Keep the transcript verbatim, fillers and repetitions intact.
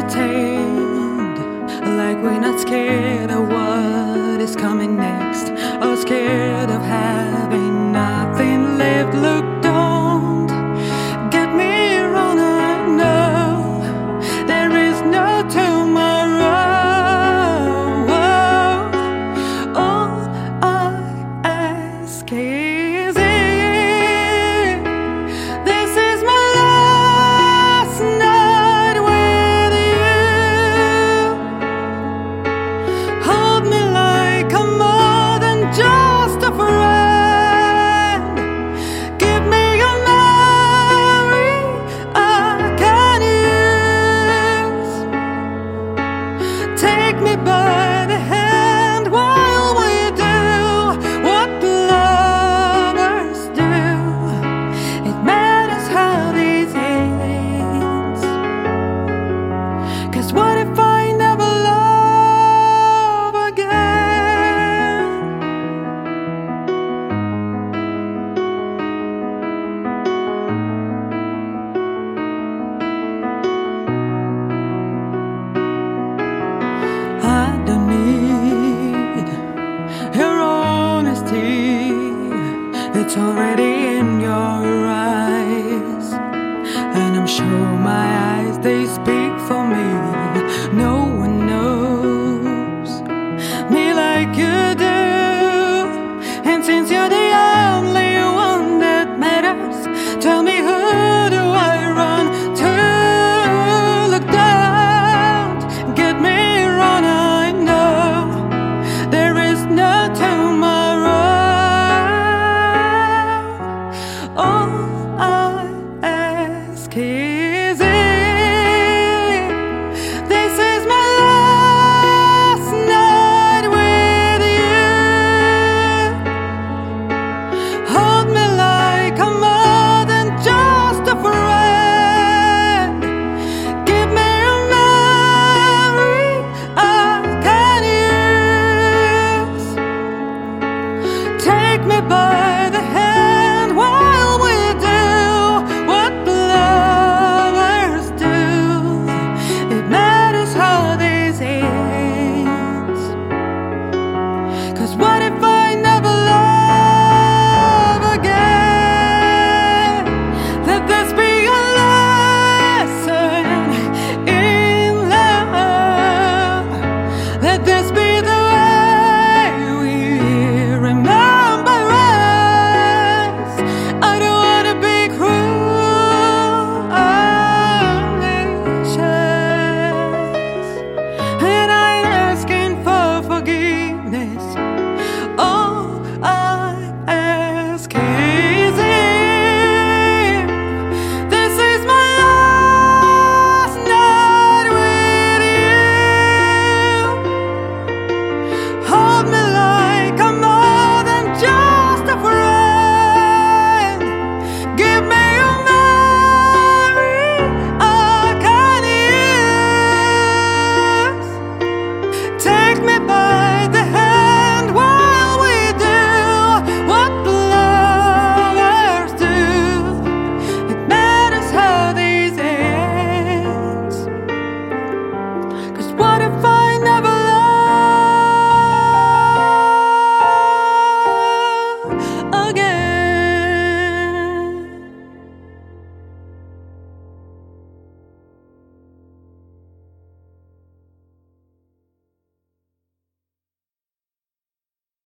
pretend like we're not scared of what is coming next, or scared of having nothing left. Look, don't get me wrong, I know there is no tomorrow. All I ask is if this is my last night with you. Hold me like I'm more than just a friend. Give me your memory I can use. Take me by the hand while we do what lovers do. It matters how this ends. 'Cause what if I never love again? I don't need your honesty, it's already in your eyes, and I'm sure my eyes, they speak for me.